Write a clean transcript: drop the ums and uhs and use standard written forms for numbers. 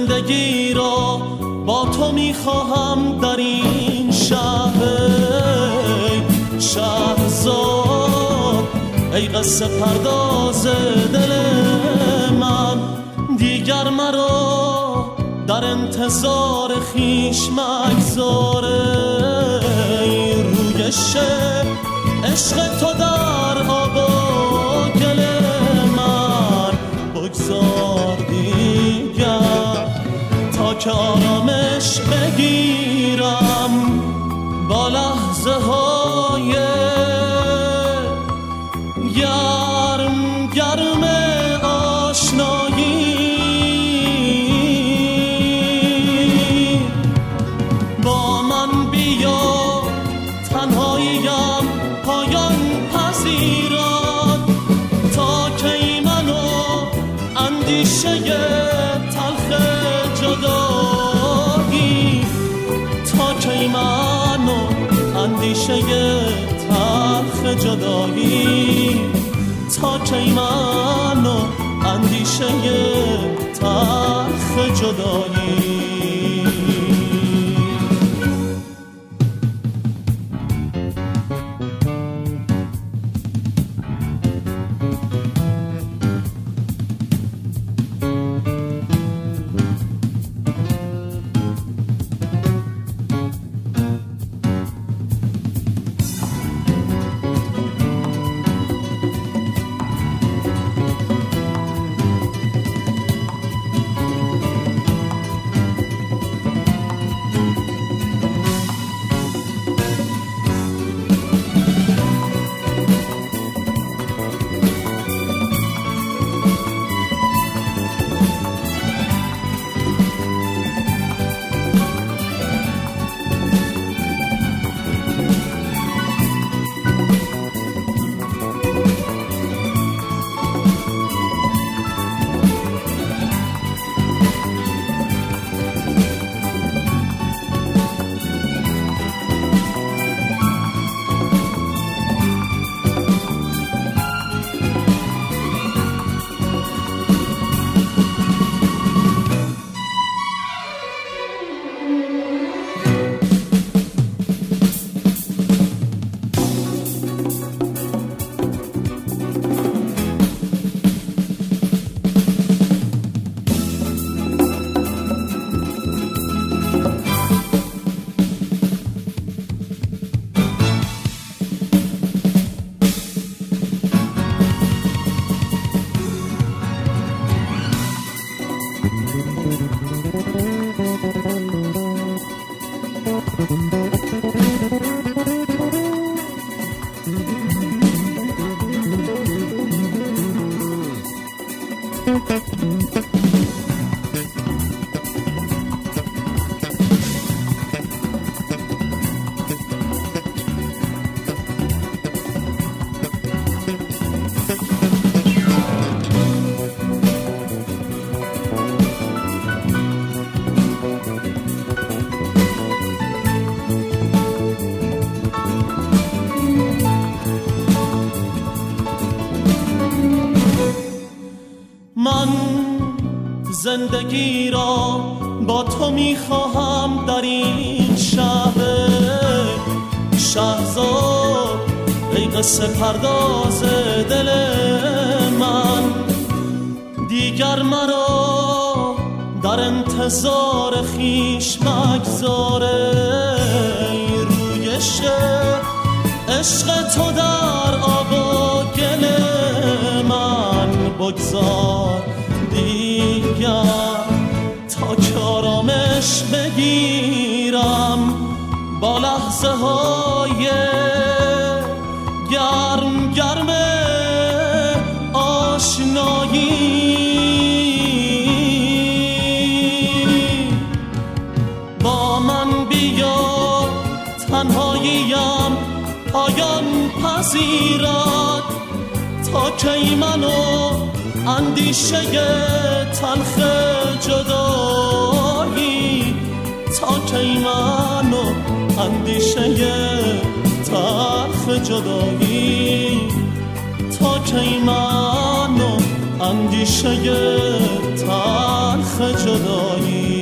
زندگی را با تو میخواهم در این شهر. شهرزاد ای قصه پرداز دل من، دیگر مرا در انتظار خیش مگذار. ای رویش عشق تو در آب و گل من بگذار دیگر، تا که آرامش بگیرم با لحظه های گرم گرم آشنایی. با من بیا تنهاییم پایان پذیرد، تا کی منو اندیشه تلخ جدایی، تا کی منو اندیشه تلخ جدایی، تا کی منو اندیشه تلخ جدایی. من زندگی را با تو میخواهم در این شهر. شهرزاد ای قصه پرداز دل من، دیگر مرا در انتظار خیش مگذار. ای رویش عشق تو در آب و گل من بگذار دیگر، تا که آرامش بگیرم با لحظه های گرم گرم آشنایی. با من بیا تنهاییم پایان پذیرد، تا کی منو اندیشه تلخ جدایی، تا کی منو اندیشه تلخ جدایی، تا کی من غم و اندیشه تلخ جدایی.